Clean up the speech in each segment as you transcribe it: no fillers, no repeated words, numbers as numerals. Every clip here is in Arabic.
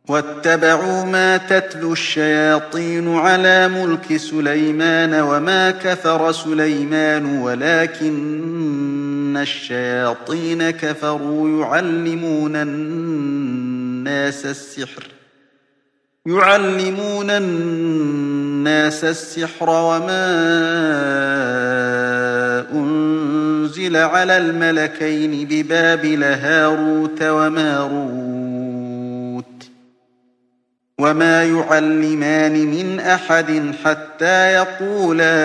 واتبعوا ما تتلو الشياطين على ملك سليمان وما كفر سليمان ولكن الشياطين كفروا يعلمون الناس السحر وما أنزل على الملكين ببابل هاروت وماروت وما يعلمان من أحد حتى يقولا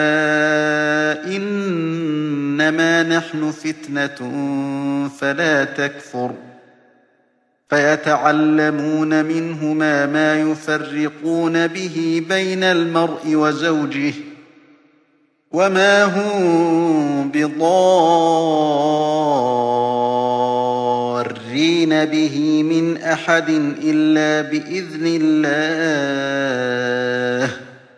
إنما نحن فتنة فلا تكفر فيتعلمون منهما ما يفرقون به بين المرء وزوجه وما هم بضارين به من أحد إلا بإذن الله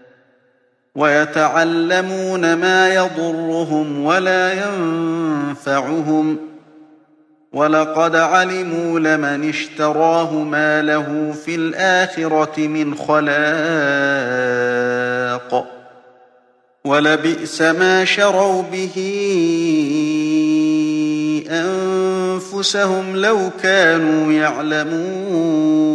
ويتعلمون ما يضرهم ولا ينفعهم ولقد علموا لمن اشتراه ما له في الآخرة من خلاق ولبئس ما شروا به أنفسهم لو كانوا يعلمون